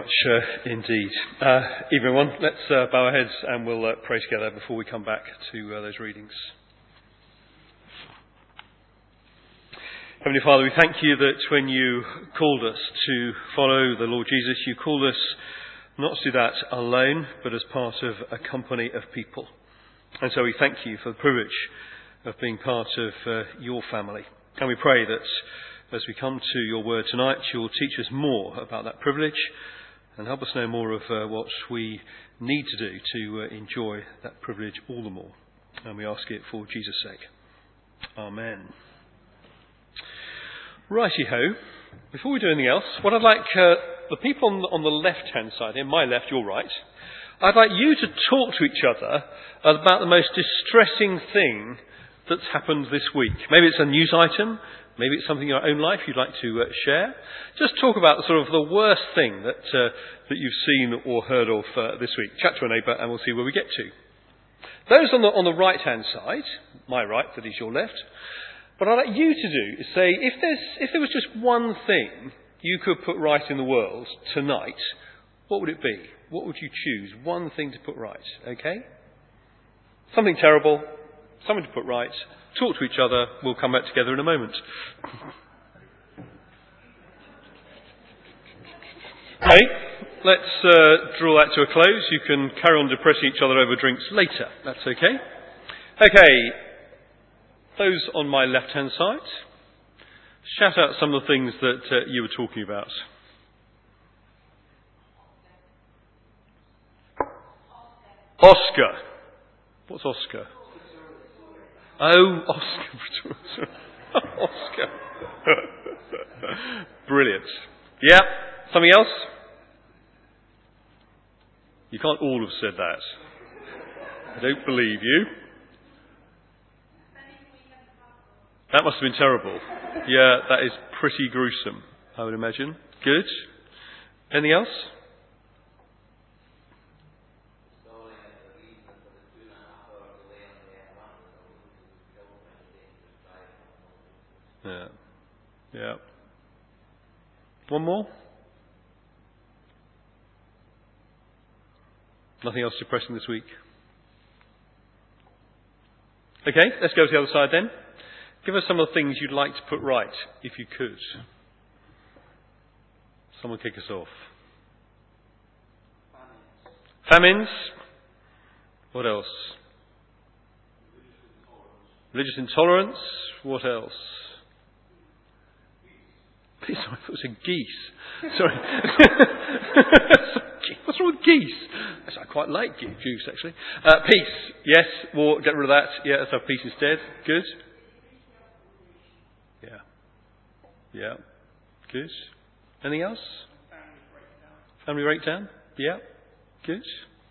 much indeed. Everyone, let's bow our heads and we'll pray together before we come back to those readings. Heavenly Father, we thank you that when you called us to follow the Lord Jesus, you called us not to do that alone, but as part of a company of people. And so we thank you for the privilege of being part of your family. And we pray that as we come to your word tonight, you'll teach us more about that privilege and help us know more of what we need to do to enjoy that privilege all the more. And we ask it for Jesus' sake. Amen. Righty-ho. Before we do anything else, what I'd like the people on the left-hand side, in my left, your right, I'd like you to talk to each other about the most distressing thing that's happened this week. Maybe it's a news item. Maybe it's something in your own life you'd like to share. Just talk about sort of the worst thing that you've seen or heard of this week. Chat to a neighbour and we'll see where we get to. Those on the right-hand side, my right, that is your left, what I'd like you to do is say, if there was just one thing you could put right in the world tonight, what would it be? What would you choose? One thing to put right, okay? Something terrible, something to put right. Talk to each other. We'll come back together in a moment. Okay, let's draw that to a close. You can carry on depressing each other over drinks later. That's okay. Okay, those on my left-hand side, shout out some of the things that you were talking about. Oscar. What's Oscar? Oh, Oscar. Oscar. Brilliant. Yeah. Something else? You can't all have said that. I don't believe you. That must have been terrible. Yeah, that is pretty gruesome, I would imagine. Good. Anything else? Yeah. Yeah. One more? Nothing else depressing this week? Okay, let's go to the other side then. Give us some of the things you'd like to put right, if you could. Someone kick us off. Famines. What else? Religious intolerance. What else? Sorry, I thought it was a geese. Sorry. What's wrong with geese? I quite like juice, actually. Peace. Yes. War. Get rid of that. Yeah, let's have peace instead. Good. Yeah. Yeah. Good. Anything else? Family breakdown. Yeah. Good.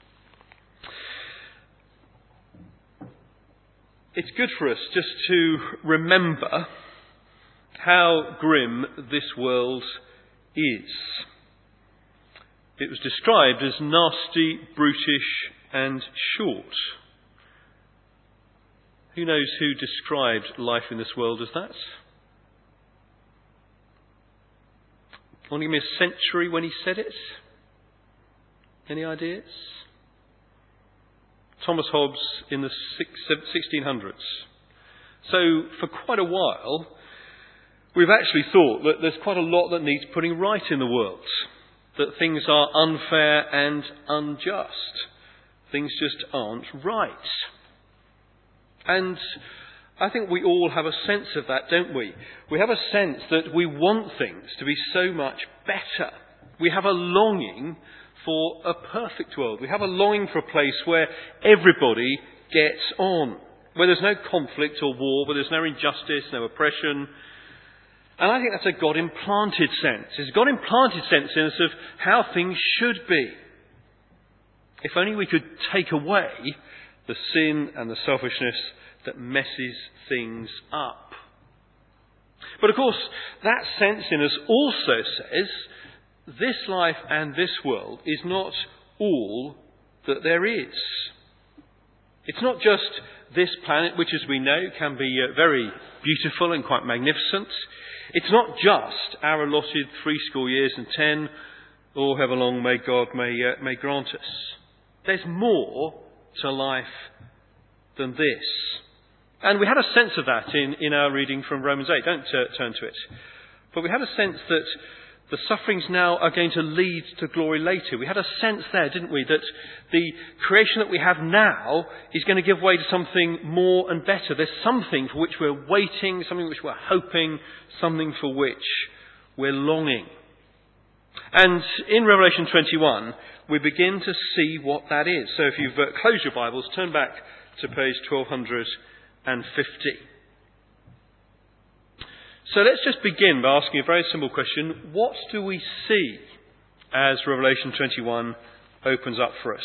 It's good for us just to remember how grim this world is. It was described as nasty, brutish and short. Who knows who described life in this world as that? Want to give me a century when he said it? Any ideas? Thomas Hobbes in the 1600s. So for quite a while, we've actually thought that there's quite a lot that needs putting right in the world. That things are unfair and unjust. Things just aren't right. And I think we all have a sense of that, don't we? We have a sense that we want things to be so much better. We have a longing for a perfect world. We have a longing for a place where everybody gets on. Where there's no conflict or war, where there's no injustice, no oppression. And I think that's a God-implanted sense. It's a God-implanted sense in us of how things should be. If only we could take away the sin and the selfishness that messes things up. But of course, that sense in us also says this life and this world is not all that there is. It's not just this planet, which as we know can be very beautiful and quite magnificent. It's not just our allotted 70 years and 10, or however long may God may grant us. There's more to life than this. And we had a sense of that in our reading from Romans 8. Don't turn to it. But we had a sense that the sufferings now are going to lead to glory later. We had a sense there, didn't we, that the creation that we have now is going to give way to something more and better. There's something for which we're waiting, something which we're hoping, something for which we're longing. And in Revelation 21, we begin to see what that is. So if you've closed your Bibles, turn back to page 1250. So let's just begin by asking a very simple question. What do we see as Revelation 21 opens up for us?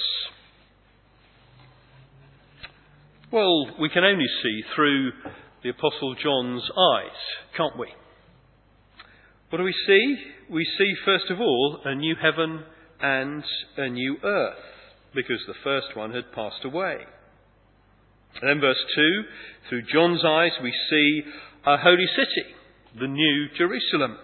Well, we can only see through the Apostle John's eyes, can't we? What do we see? We see, first of all, a new heaven and a new earth, because the first one had passed away. And then verse 2, through John's eyes we see a holy city, the New Jerusalem.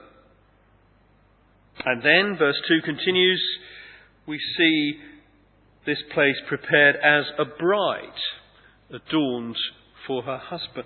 And then, verse 2 continues, we see this place prepared as a bride, adorned for her husband.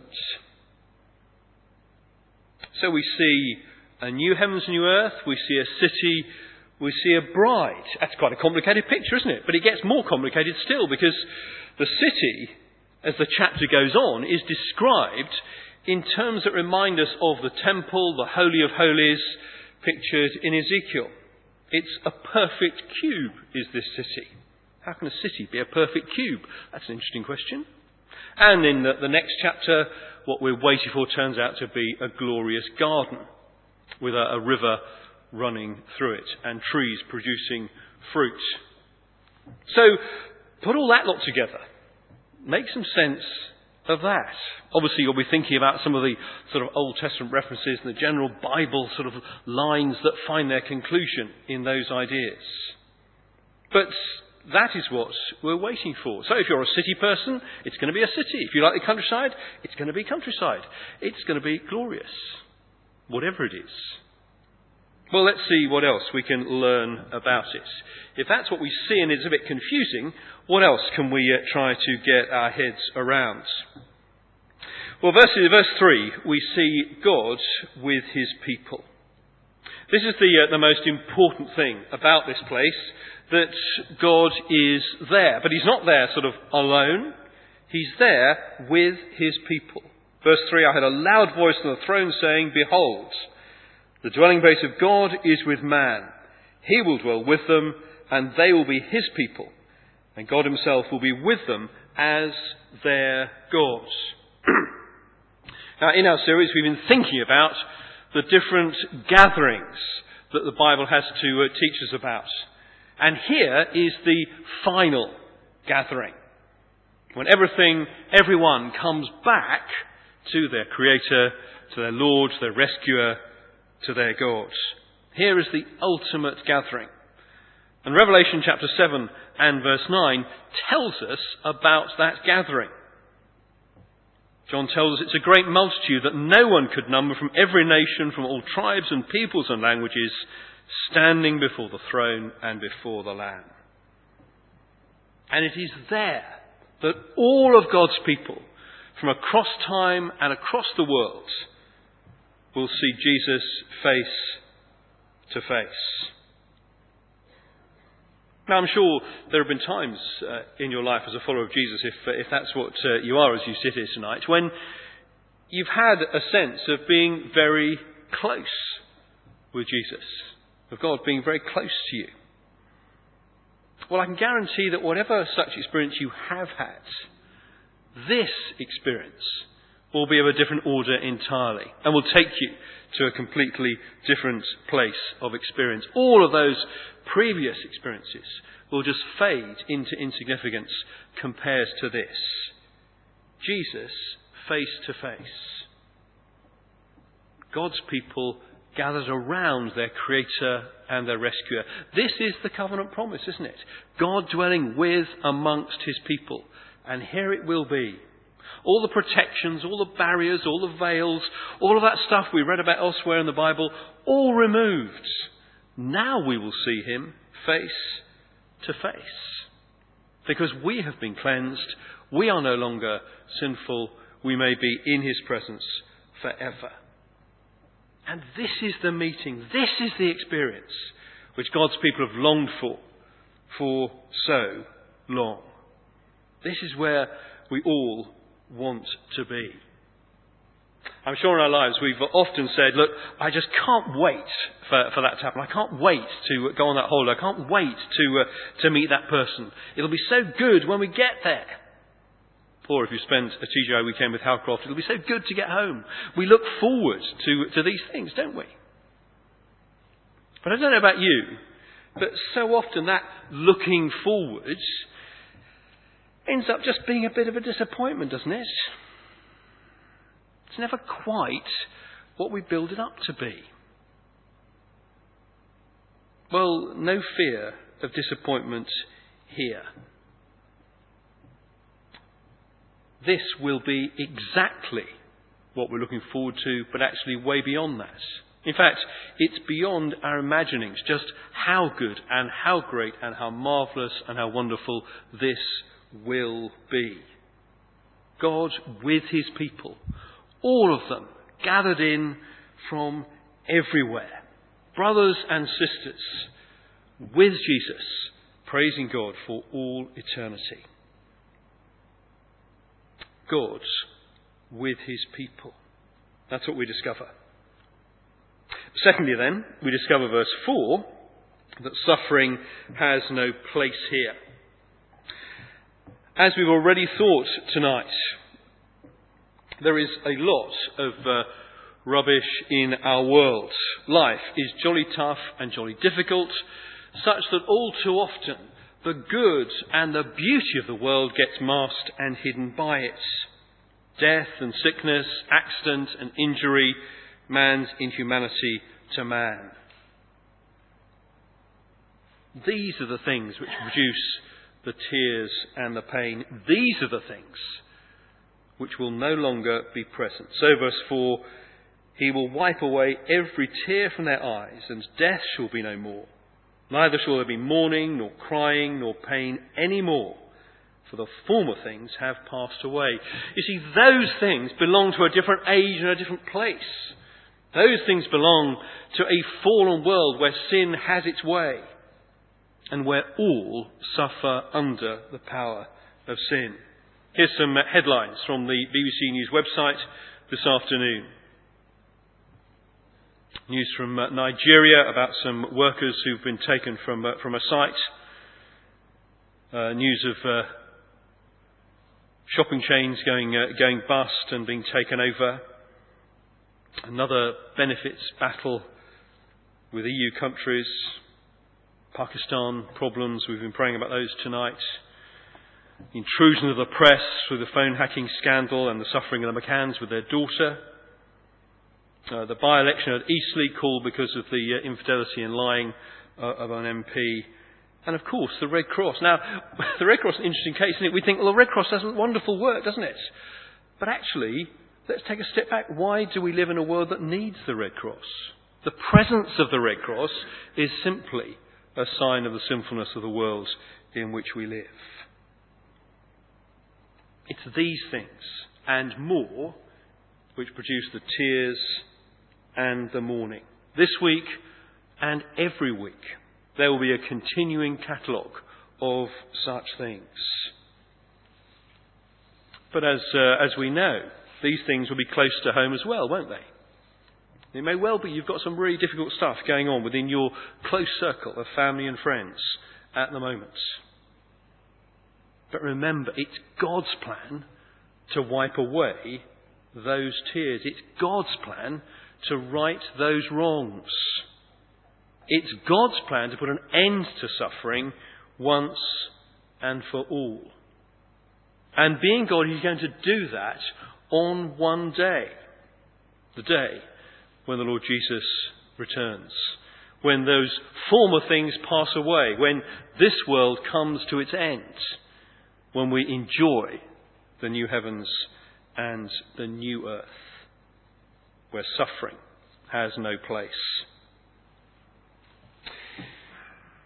So we see a new heavens and new earth, we see a city, we see a bride. That's quite a complicated picture, isn't it? But it gets more complicated still, because the city, as the chapter goes on, is described in terms that remind us of the temple, the Holy of Holies, pictured in Ezekiel. It's a perfect cube, is this city. How can a city be a perfect cube? That's an interesting question. And in the next chapter, what we're waiting for turns out to be a glorious garden with a river running through it and trees producing fruit. So, put all that lot together. Make some sense of that. Obviously, you'll be thinking about some of the sort of Old Testament references and the general Bible sort of lines that find their conclusion in those ideas. But that is what we're waiting for. So if you're a city person, it's going to be a city. If you like the countryside, it's going to be countryside. It's going to be glorious, whatever it is. Well, let's see what else we can learn about it. If that's what we see and it's a bit confusing, what else can we try to get our heads around? Well, verse 3, we see God with his people. This is the most important thing about this place, that God is there. But he's not there sort of alone. He's there with his people. Verse 3, I heard a loud voice on the throne saying, Behold, the dwelling place of God is with man. He will dwell with them, and they will be his people. And God himself will be with them as their God. Now, in our series, we've been thinking about the different gatherings that the Bible has to teach us about. And here is the final gathering, when everyone comes back to their Creator, to their Lord, to their Rescuer, to their God. Here is the ultimate gathering. And Revelation chapter 7 and verse 9 tells us about that gathering. John tells us it's a great multitude that no one could number, from every nation, from all tribes and peoples and languages, standing before the throne and before the Lamb. And it is there that all of God's people, from across time and across the world, will see Jesus face to face. Now, I'm sure there have been times in your life as a follower of Jesus, if that's what you are as you sit here tonight, when you've had a sense of being very close with Jesus, of God being very close to you. Well, I can guarantee that whatever such experience you have had, this experience will be of a different order entirely and will take you to a completely different place of experience. All of those previous experiences will just fade into insignificance compared to this. Jesus face to face. God's people gathered around their Creator and their Rescuer. This is the covenant promise, isn't it? God dwelling with amongst his people. And here it will be. All the protections, all the barriers, all the veils, all of that stuff we read about elsewhere in the Bible, all removed. Now we will see him face to face. Because we have been cleansed, we are no longer sinful, we may be in his presence forever. And this is the meeting, this is the experience which God's people have longed for so long. This is where we all want to be. I'm sure in our lives we've often said, look, I just can't wait for that to happen. I can't wait to go on that holiday. I can't wait to meet that person. It'll be so good when we get there. Or if you spend a TGI weekend with Halcroft, it'll be so good to get home. We look forward to these things, don't we? But I don't know about you, but so often that looking forwards ends up just being a bit of a disappointment, doesn't it? It's never quite what we build it up to be. Well, no fear of disappointment here. This will be exactly what we're looking forward to, but actually way beyond that. In fact, it's beyond our imaginings just how good and how great and how marvellous and how wonderful this will be. God with his people, all of them gathered in from everywhere. Brothers and sisters with Jesus, praising God for all eternity. God with his people. That's what we discover. Secondly then, we discover verse 4, that suffering has no place here. As we've already thought tonight, there is a lot of rubbish in our world. Life is jolly tough and jolly difficult, such that all too often the good and the beauty of the world gets masked and hidden by it. Death and sickness, accident and injury, man's inhumanity to man. These are the things which produce the tears and the pain. These are the things which will no longer be present. So verse 4, he will wipe away every tear from their eyes, and death shall be no more. Neither shall there be mourning, nor crying, nor pain any more, for the former things have passed away. You see, those things belong to a different age and a different place. Those things belong to a fallen world where sin has its way, and where all suffer under the power of sin. Here's some headlines from the BBC News website this afternoon. News from Nigeria about some workers who've been taken from a site. News of shopping chains going bust and being taken over. Another benefits battle with EU countries. Pakistan problems, we've been praying about those tonight. The intrusion of the press through the phone hacking scandal and the suffering of the McCanns with their daughter. The by-election at Eastleigh called because of the infidelity and lying of an MP. And of course, the Red Cross. Now, the Red Cross is an interesting case, isn't it? We think, well, the Red Cross does wonderful work, doesn't it? But actually, let's take a step back. Why do we live in a world that needs the Red Cross? The presence of the Red Cross is simply a sign of the sinfulness of the world in which we live. It's these things and more which produce the tears and the mourning. This week and every week there will be a continuing catalogue of such things. But as we know, these things will be close to home as well, won't they? It may well be you've got some really difficult stuff going on within your close circle of family and friends at the moment. But remember, it's God's plan to wipe away those tears. It's God's plan to right those wrongs. It's God's plan to put an end to suffering once and for all. And being God, he's going to do that on one day. The day when the Lord Jesus returns. When those former things pass away. When this world comes to its end. When we enjoy the new heavens and the new earth. Where suffering has no place.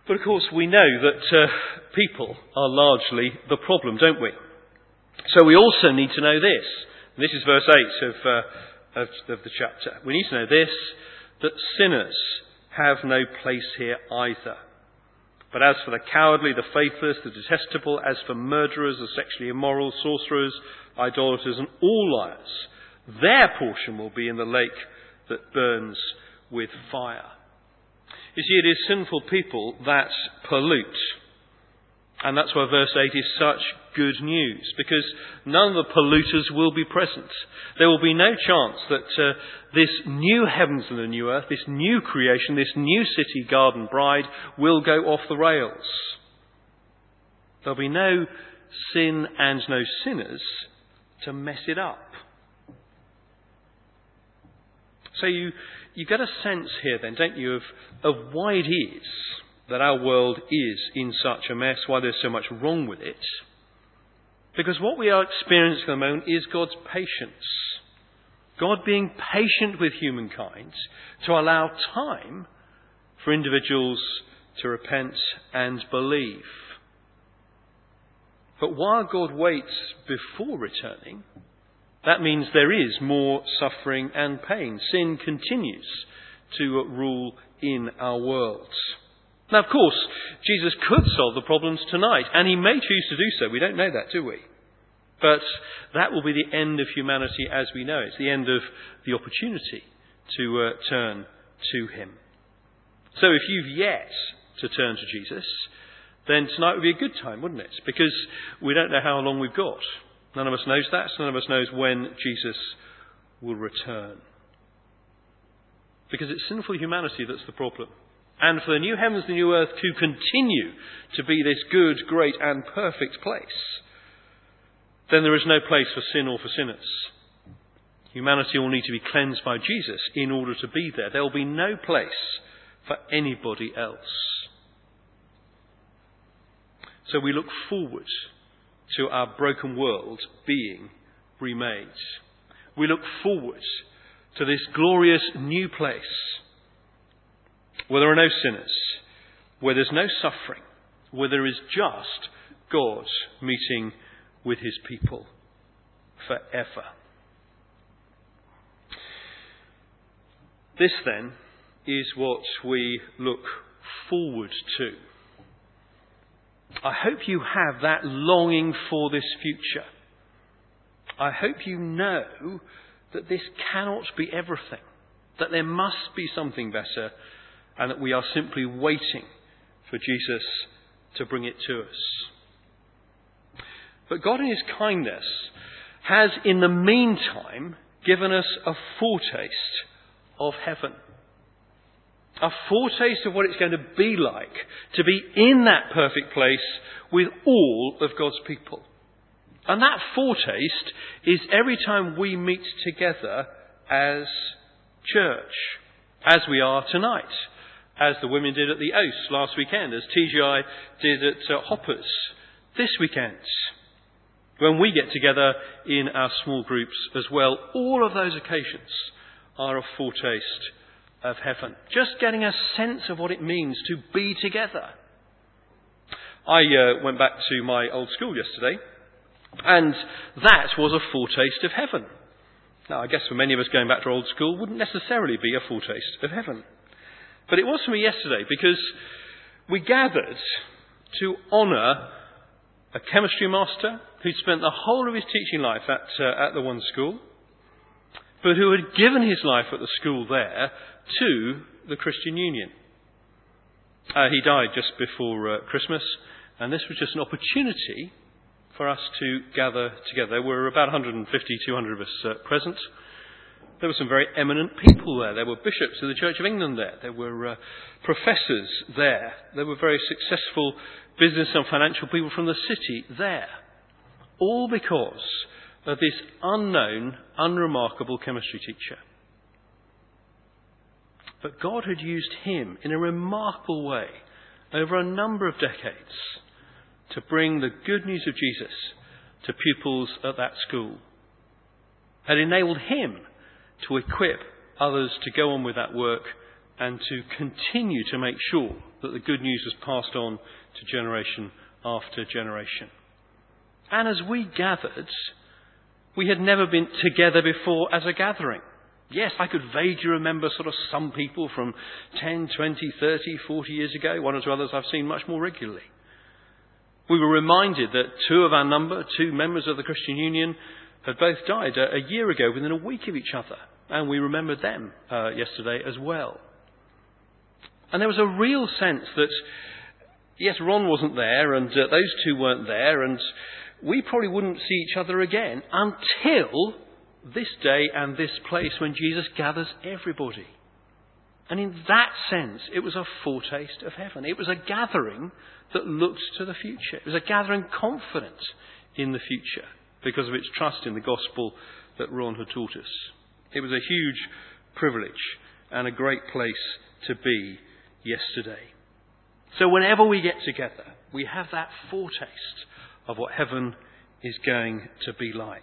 But of course we know that people are largely the problem, don't we? So we also need to know this. And this is verse 8 of the chapter. We need to know this, that sinners have no place here either. But as for the cowardly, the faithless, the detestable, as for murderers, the sexually immoral, sorcerers, idolaters, and all liars, their portion will be in the lake that burns with fire. You see, it is sinful people that pollute. And that's why verse 8 is such good news, because none of the polluters will be present. There will be no chance that this new heavens and the new earth, this new creation, this new city garden bride will go off the rails. There'll be no sin and no sinners to mess it up. So you get a sense here then, don't you, of why it is that our world is in such a mess, why there's so much wrong with it. Because what we are experiencing at the moment is God's patience. God being patient with humankind to allow time for individuals to repent and believe. But while God waits before returning, that means there is more suffering and pain. Sin continues to rule in our world. Now, of course, Jesus could solve the problems tonight, and he may choose to do so. We don't know that, do we? But that will be the end of humanity as we know it. It's the end of the opportunity to turn to him. So if you've yet to turn to Jesus, then tonight would be a good time, wouldn't it? Because we don't know how long we've got. None of us knows that. None of us knows when Jesus will return. Because it's sinful humanity that's the problem. And for the new heavens and the new earth to continue to be this good, great and perfect place, then there is no place for sin or for sinners. Humanity will need to be cleansed by Jesus in order to be there. There will be no place for anybody else. So we look forward to our broken world being remade. We look forward to this glorious new place where there are no sinners, where there's no suffering, where there is just God meeting with his people forever. This then is what we look forward to. I hope you have that longing for this future. I hope you know that this cannot be everything, that there must be something better, and that we are simply waiting for Jesus to bring it to us. But God in his kindness has in the meantime given us a foretaste of heaven. A foretaste of what it's going to be like to be in that perfect place with all of God's people. And that foretaste is every time we meet together as church, as we are tonight, as the women did at the Oast last weekend, as TGI did at Hoppers this weekend, when we get together in our small groups as well. All of those occasions are a foretaste of heaven. Just getting a sense of what it means to be together. I went back to my old school yesterday, and that was a foretaste of heaven. Now, I guess for many of us going back to old school wouldn't necessarily be a foretaste of heaven. But it was for me yesterday, because we gathered to honour a chemistry master who'd spent the whole of his teaching life at the one school, but who had given his life at the school there to the Christian Union. He died just before Christmas, and this was just an opportunity for us to gather together. There were about 150, 200 of us present. There were some very eminent people there. There were bishops of the Church of England there. There were professors there. There were very successful business and financial people from the city there. All because of this unknown, unremarkable chemistry teacher. But God had used him in a remarkable way over a number of decades to bring the good news of Jesus to pupils at that school. Had enabled him to equip others to go on with that work and to continue to make sure that the good news was passed on to generation after generation. And as we gathered, we had never been together before as a gathering. Yes, I could vaguely remember sort of some people from 10, 20, 30, 40 years ago. One or two others I've seen much more regularly. We were reminded that two members of the Christian Union, had both died a year ago within a week of each other. And we remembered them yesterday as well. And there was a real sense that, yes, Ron wasn't there and those two weren't there, and we probably wouldn't see each other again until this day and this place when Jesus gathers everybody. And in that sense, it was a foretaste of heaven. It was a gathering that looked to the future. It was a gathering confident in the future because of its trust in the gospel that Ron had taught us. It was a huge privilege and a great place to be yesterday. So whenever we get together, we have that foretaste of what heaven is going to be like.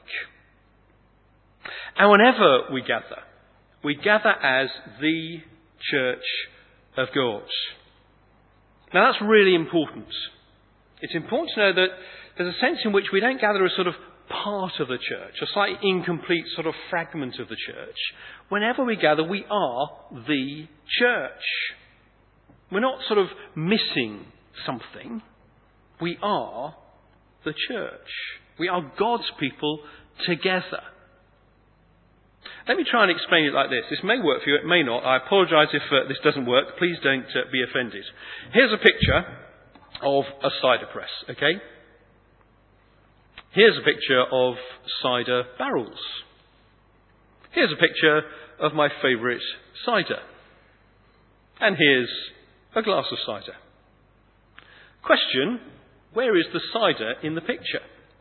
And whenever we gather as the Church of God. Now that's really important. It's important to know that there's a sense in which we don't gather as sort of part of the church, a slightly incomplete sort of fragment of the church. Whenever we gather, we are the church. We're not sort of missing something. We are the church. We are God's people together. Let me try and explain it like this. This may work for you, it may not. I apologise if this doesn't work. Please don't be offended. Here's a picture of a cider press, okay? Here's a picture of cider barrels. Here's a picture of my favourite cider. And here's a glass of cider. Question, where is the cider in the picture?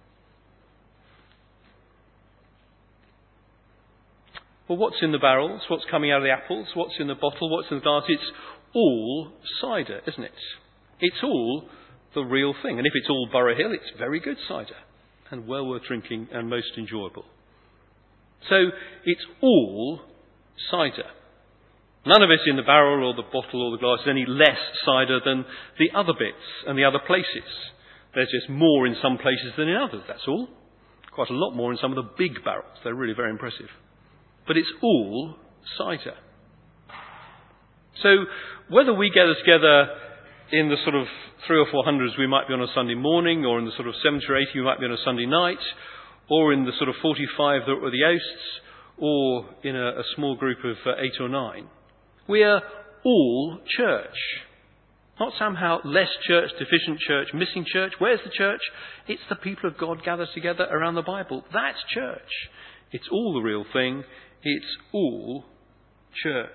Well, what's in the barrels? What's coming out of the apples? What's in the bottle? What's in the glass? It's all cider, isn't it? It's all the real thing. And if it's all Borough Hill, it's very good cider and well worth drinking and most enjoyable. So it's all cider. None of it in the barrel or the bottle or the glass is any less cider than the other bits and the other places. There's just more in some places than in others, that's all. Quite a lot more in some of the big barrels. They're really very impressive. But it's all cider. So whether we gather together in the sort of 300 or 400 we might be on a Sunday morning, or in the sort of 70 or 80 we might be on a Sunday night, or in the sort of 45 that were the Oasts, or in a small group of 8 or 9, we are all church. Not somehow less church, deficient church, missing church. Where's the church? It's the people of God gathered together around the Bible. That's church. It's all the real thing. It's all church.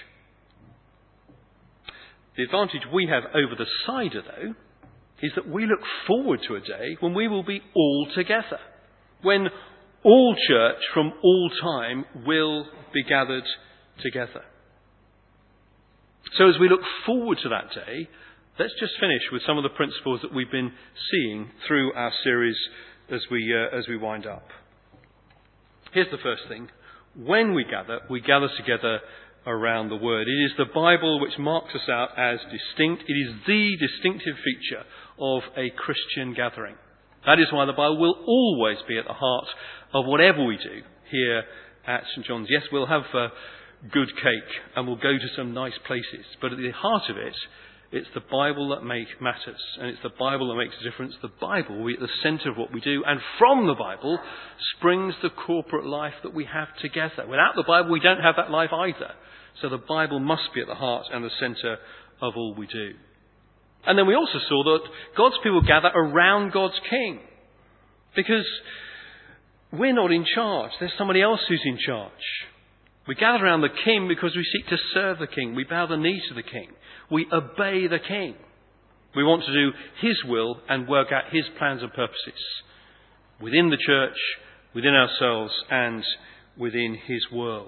The advantage we have over the cider, though, is that we look forward to a day when we will be all together. When all church from all time will be gathered together. So as we look forward to that day, let's just finish with some of the principles that we've been seeing through our series as we wind up. Here's the first thing. When we gather together around the Word. It is the Bible which marks us out as distinct. It is the distinctive feature of a Christian gathering. That is why the Bible will always be at the heart of whatever we do here at St. John's. Yes, we'll have good cake and we'll go to some nice places. But at the heart of it, it's the Bible that matters, and it's the Bible that makes a difference. The Bible will be at the centre of what we do, and from the Bible springs the corporate life that we have together. Without the Bible, we don't have that life either. So the Bible must be at the heart and the centre of all we do. And then we also saw that God's people gather around God's King, because we're not in charge. There's somebody else who's in charge. We gather around the King because we seek to serve the King. We bow the knee to the King. We obey the King. We want to do His will and work out His plans and purposes within the church, within ourselves, and within His world.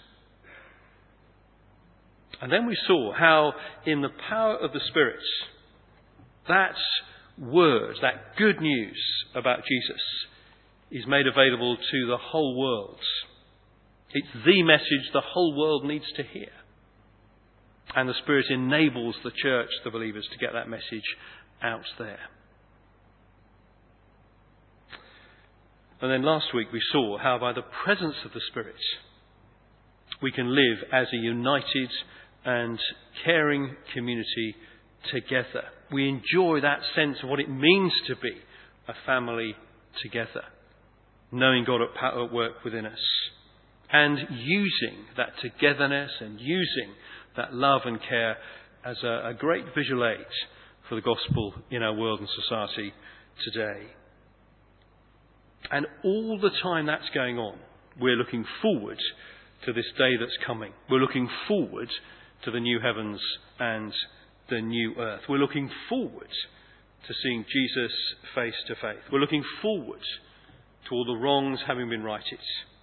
And then we saw how in the power of the Spirit, that word, that good news about Jesus is made available to the whole world. It's the message the whole world needs to hear. And the Spirit enables the church, the believers, to get that message out there. And then last week we saw how by the presence of the Spirit we can live as a united and caring community together. We enjoy that sense of what it means to be a family together, knowing God at work within us, and using that togetherness and using that love and care as a great visual aid for the gospel in our world and society today. And all the time that's going on, we're looking forward to this day that's coming. We're looking forward to the new heavens and the new earth. We're looking forward to seeing Jesus face to face. We're looking forward to all the wrongs having been righted.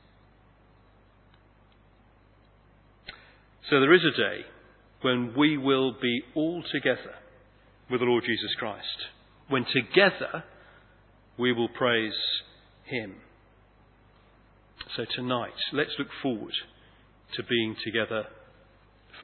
So there is a day when we will be all together with the Lord Jesus Christ, when together we will praise Him. So tonight, let's look forward to being together